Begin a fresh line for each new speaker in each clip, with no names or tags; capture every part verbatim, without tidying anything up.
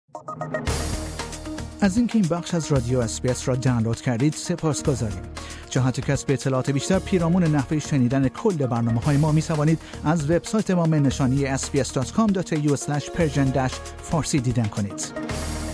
از اینکه این بخش از رادیو اس بی اس را دانلود کردید سپاسگزاریم. جهت کسب اطلاعات بیشتر پیرامون نحوه شنیدن کل برنامه‌های ما می‌توانید از وبسایت ما نشانی اس بی اس دات کام دات ای یو اسلش پرژن فارسی دیدن کنید.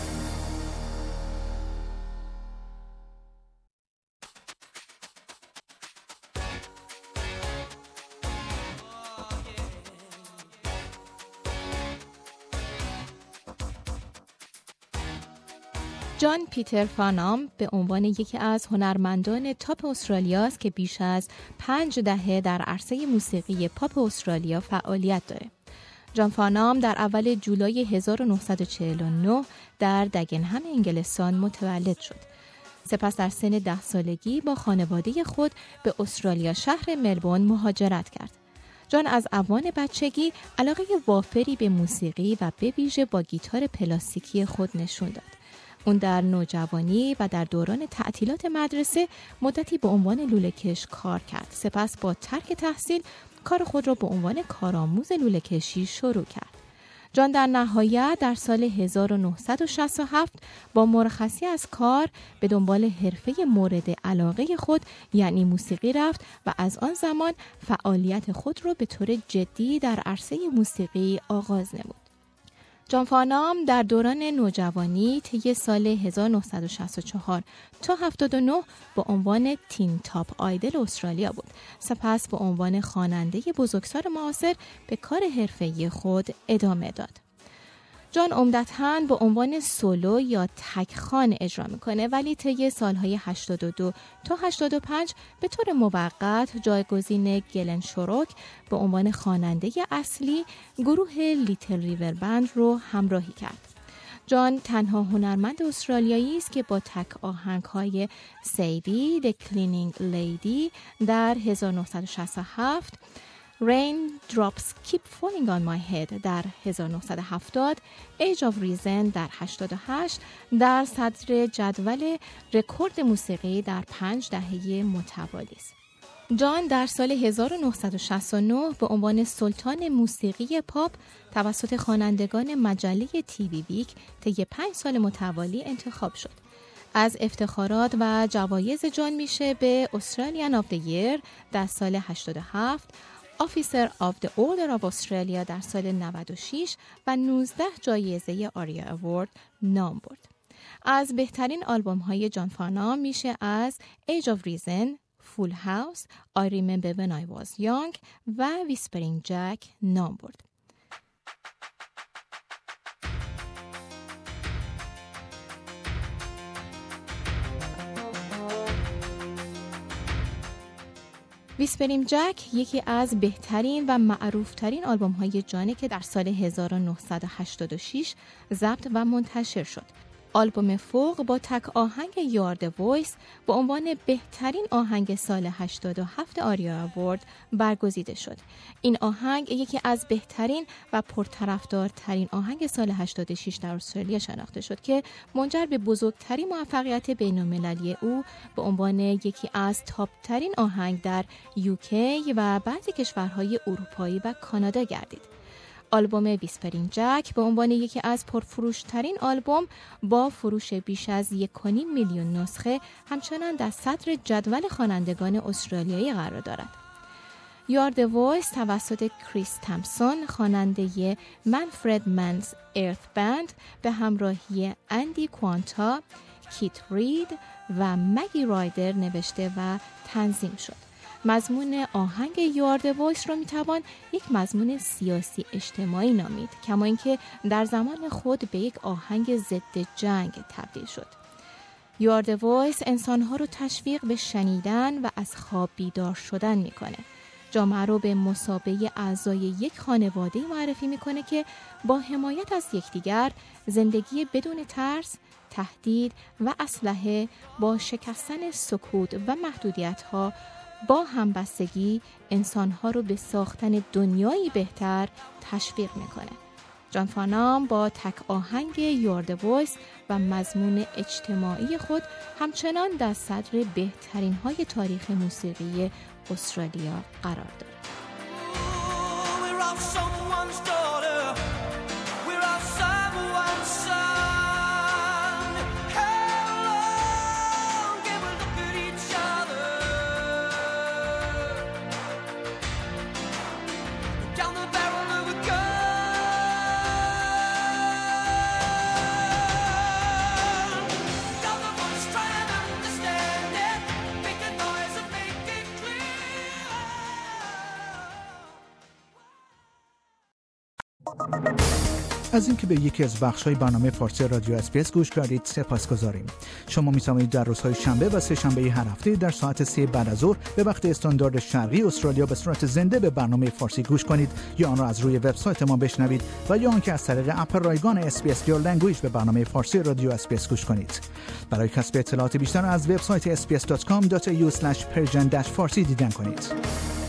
جان پیتر فانام به عنوان یکی از هنرمندان تاپ استرالیا است که بیش از پنج دهه در عرصه موسیقی پاپ استرالیا فعالیت دارد. جان فانام در اول جولای هزار و نهصد و چهل و نه در دگنهم انگلستان متولد شد. سپس در سن ده سالگی با خانواده خود به استرالیا شهر ملبورن مهاجرت کرد. جان از اوان بچگی علاقه وافری به موسیقی و به ویژه با گیتار پلاستیکی خود نشون داد. اون در نوجوانی و در دوران تعطیلات مدرسه مدتی به عنوان لوله‌کش کار کرد. سپس با ترک تحصیل کار خود را به عنوان کارآموز لوله‌کشی شروع کرد. جان در نهایت در سال هزار و نهصد و شصت و هفت با مرخصی از کار به دنبال حرفه مورد علاقه خود یعنی موسیقی رفت و از آن زمان فعالیت خود را به طور جدی در عرصه موسیقی آغاز نمود. جان فانام در دوران نوجوانی طی سال هزار و نهصد و شصت و چهار تا هفتاد و نه با عنوان تین تاپ آیدل استرالیا بود. سپس به عنوان خواننده بزرگسال معاصر به کار حرفه‌ای خود ادامه داد. جان عمدتاً به عنوان سولو یا تک خوان اجرا میکنه ولی طی سالهای هشتاد و دو تا هشتاد و پنج به طور موقت جایگزین گلن شوروک به عنوان خواننده اصلی گروه لیتل ریور بند رو همراهی کرد. جان تنها هنرمند استرالیایی است که با تک آهنگ‌های سیدی، The Cleaning Lady در هزار و نهصد و شصت و هفت، Rain Drops Keep Falling on My Head در هزار و نهصد و هفتاد، Age of Reason در هشتاد و هشت در صدر جدول رکورد موسیقی در پنج دهه متوالی است. جان در سال هزار و نهصد و شصت و نه به عنوان سلطان موسیقی پاپ توسط خوانندگان مجله تی وی ویک طی پنج سال متوالی انتخاب شد. از افتخارات و جوایز جان میشه به Australian of the Year در سال هشتاد و هفت، Officer of the Order of Australia در سال نود و شش و نوزده جایزه آریا اوارد نام برد. از بهترین آلبوم های جان فانام میشه از Age of Reason، Full House، I Remember When I Was Young و Whispering Jack نام برد. ویسپرینگ جک یکی از بهترین و معروفترین آلبوم های جانه که در سال هزار و نهصد و هشتاد و شش ضبط و منتشر شد. آلبوم فوق با تک آهنگ یار د وایس به عنوان بهترین آهنگ سال هشتاد و هفت آریا اوارد برگزیده شد. این آهنگ یکی از بهترین و پرطرفدارترین آهنگ سال هشتاد و شش در استرالیا شناخته شد که منجر به بزرگترین موفقیت بین‌المللی او به عنوان یکی از تاپ ترین آهنگ در یوکی و بعضی کشورهای اروپایی و کانادا گردید. آلبوم ویسپرینگ جک به عنوان یکی از پرفروشترین آلبوم با فروش بیش از یک و نیم میلیون نسخه همچنان در صدر جدول خوانندگان استرالیایی قرار دارد. یار د وایس توسط کریس تامسون خواننده منفرد منز ارث بند به همراهی اندی کوانتا، کیت رید و مگی رایدر نوشته و تنظیم شد. مضمون آهنگ یار د وایس را میتوان یک مضمون سیاسی اجتماعی نامید، کما اینکه در زمان خود به یک آهنگ ضد جنگ تبدیل شد. یار د وایس انسانها رو تشویق به شنیدن و از خواب بیدار شدن میکنه. جامعه رو به مثابه اعضای یک خانواده معرفی میکنه که با حمایت از یکدیگر زندگی بدون ترس، تهدید و اسلحه با شکستن سکوت و محدودیت‌ها با همبستگی انسانها رو به ساختن دنیایی بهتر تشویق میکنه. جان فانام با تک آهنگ یار د وایس و مضمون اجتماعی خود همچنان در صدر بهترین های تاریخ موسیقی استرالیا قرار دارد.
We're all someone's daughter. We're all someone's son.
از اینکه به یکی از بخش‌های برنامه فارسی رادیو اس‌بی‌اس گوش کردید سپاسگزاریم. شما می‌توانید در روزهای شنبه و سه شنبه هر هفته در ساعت سه بعد از ظهر به وقت استاندارد شرقی استرالیا به صورت زنده به برنامه فارسی گوش کنید یا آن را از روی وبسایت ما بشنوید و یا آنکه از طریق اپ رایگان اس‌بی‌اس Your Language به برنامه فارسی رادیو اس‌بی‌اس گوش کنید. برای کسب اطلاعات بیشتر از وبسایت اس بی اس دات کام دات ای یو اسلش پرژن فارسی دیدن کنید.